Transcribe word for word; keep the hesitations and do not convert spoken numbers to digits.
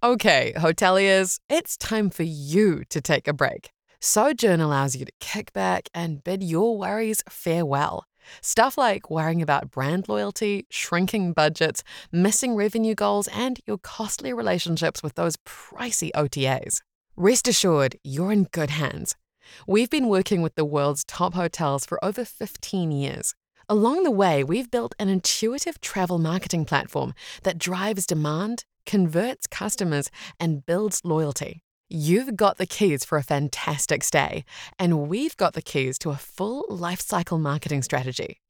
Okay, hoteliers, it's time for you to take a break. Sojourn allows you to kick back and bid your worries farewell. Stuff like worrying about brand loyalty, shrinking budgets, missing revenue goals, and your costly relationships with those pricey O T As. Rest assured, you're in good hands. We've been working with the world's top hotels for over fifteen years. Along the way, we've built an intuitive travel marketing platform that drives demand, converts customers, and builds loyalty. You've got the keys for a fantastic stay, and we've got the keys to a full lifecycle marketing strategy.